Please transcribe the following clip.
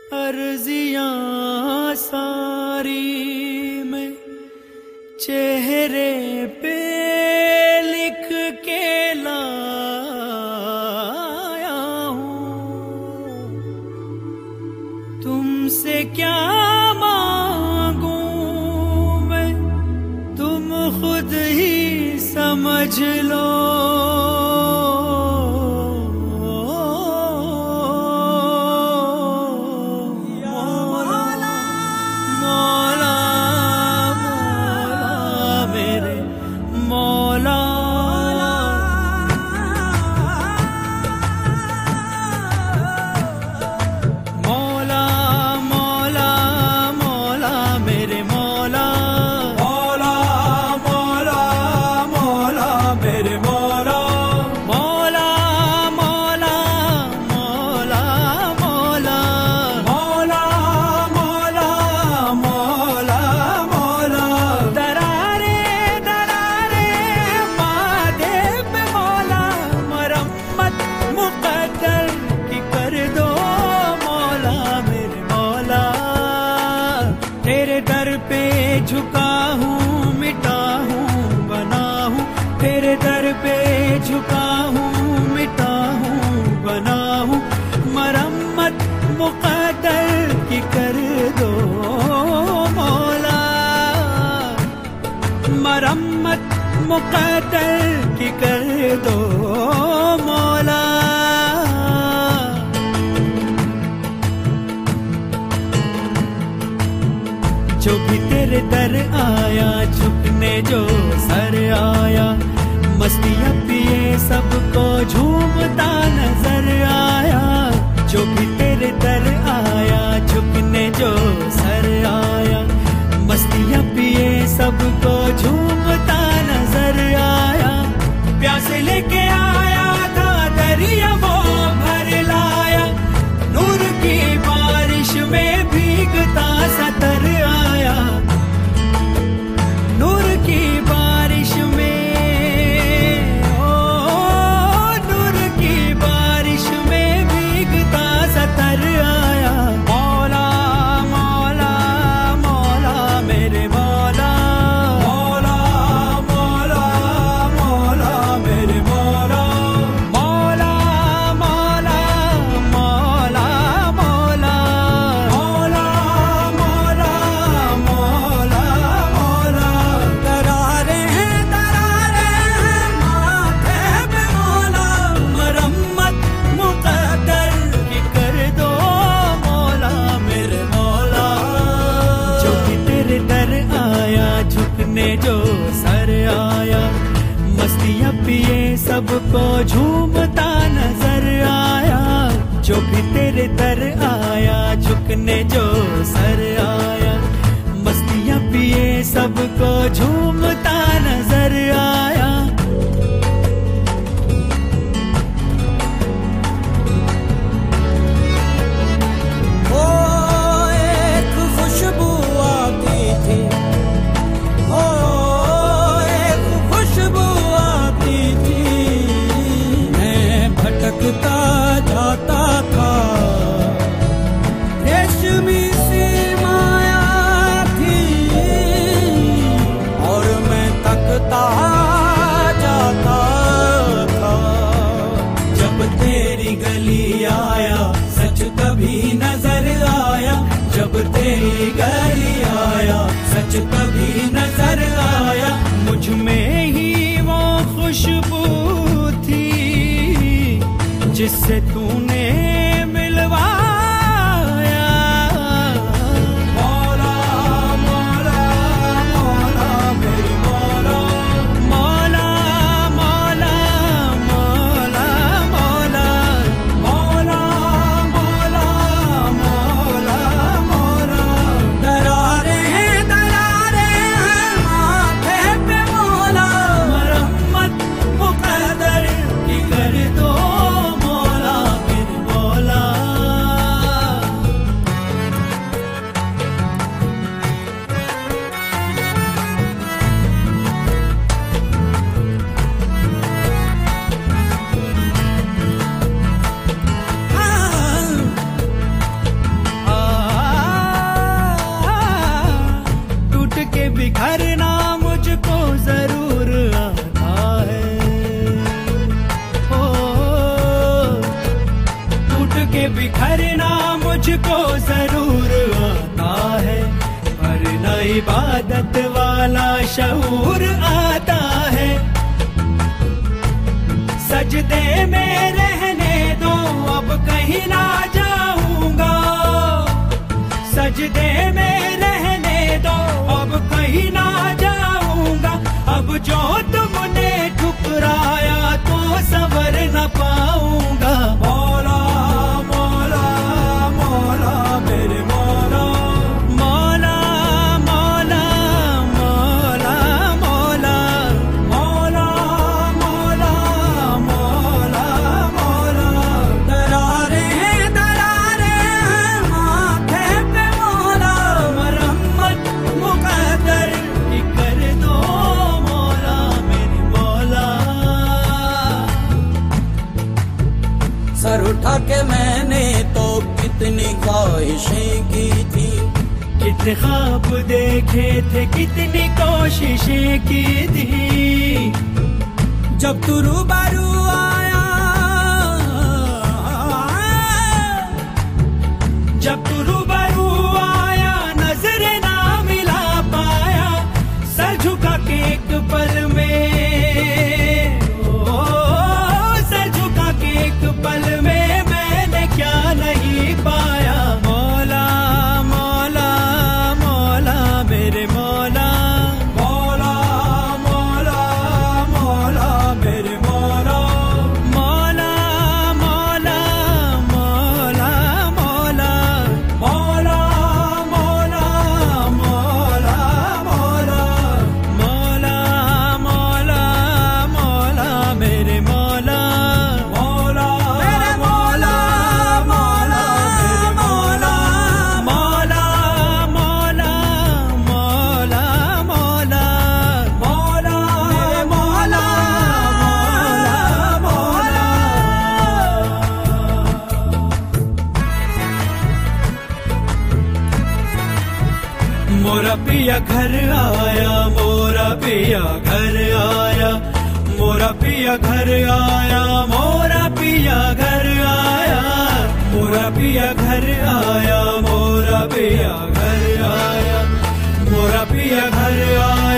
अर्जियां सारी मैं चेहरे पे लिख के लाया हूँ। तुमसे क्या मांगूं मैं, तुम खुद ही समझ लो। तेरे दर पे झुका हूँ, मिटा हूँ, बना हूँ। तेरे दर पे झुका हूँ, मिटा हूँ, बना हूँ। मरम्मत मुक़द्दर की कर दो मौला, मरम्मत मुक़द्दर की कर दो मौला। जो भी तेरे दर आया, झुकने जो सर आया, मस्तियाँ पिए सबको झूमता नजर आया। जो भी तेरे दर आया, झुकने जो सर आया, मस्तियाँ पिए सबको झूमता नजर आया। प्यासे लेके आया था दरिया वो भर लाया, नूर की बारिश में भीगता सा तर आया। नूर की बारिश में, ओ नूर की बारिश में भीगता सा तर आया। मौला मौला मौला मेरे मौला, मौला मौला मौला मेरे मौला, मौला मौला मौला मौला, मौला मौला मौला मौला। दरारे हैं माथे पे मौला, मरम्मत मुक़द्दर की कर दो मौला मेरे मौला। जो भी तेरे दर आया, झुकने जो सर आया, मस्तियाँ पिए सबको झूमता नजर आया। जो भी तेरे दर आया, झुकने जो सर आया, मस्तियाँ पिए सबको झूमता नजर आया। ओ एक खुशबू आती थी, ओ एक खुशबू आती थी, मैं भटकता जाता था। रेशमी सी माया थी और मैं तकता जाता था। जब तेरी गली आया, सच कभी नजर आया। जब तेरी गली आया, सच कभी नजर आया। मुझ में ही वो खुशबू थी जिससे तूने मिलवाया। मौला मौला मौला मेरे मौला, मौला मौला मौला मौला, मौला मौला मौला मौला। दरारे हैं माथे पे मौला, मरम्मत मुक़द्दर की कर दो मौला मेरे मुझको जरूर आता है, पर न इबादत वाला शऊर आता है। सजदे में रहने दो, अब कहीं ना जाऊंगा। सजदे में रहने दो, अब कहीं ना जाऊंगा। अब जो तुमने ठुकराया तो सबर न पाऊंगा। मौला मौला मौला मेरे मौला, मौला मौला मौला मौला मौला मौला मौला मौला। दरारे दरारे माथे पे मौला, मरम्मत मुकद्दर की कर दो मौला मेरे मौला। सर उठा के मैंने तो कितनी ख्वाहिशें की थी, कितने ख्वाब देखे थे, कितनी कोशिशें की थी। जब तू रूबरू आया, जब तू रूबरू आया, नजर ना मिला पाया। सर झुका के एक पल में, ओ सर झुका के एक पल में मैंने क्या नहीं पाया। मौला मौला मौला मेरे मौला, मौला मौला मौला मेरे मौला। मौला मौला मौला मौला मौला मौला मौला मौला मौला मौला मौला मेरे मौला, मौला मेरे मौला मौला मेरे मौला। मौला मौला मौला मौला मौला मेरे मौला मौला मौला। मोरा पिया घर आया, मोरा पिया घर आया, मोरा पिया घर आया, मोरा पिया घर आया, मोरा पिया घर आया, मोरा पिया घर आया, मोरा पिया घर आया।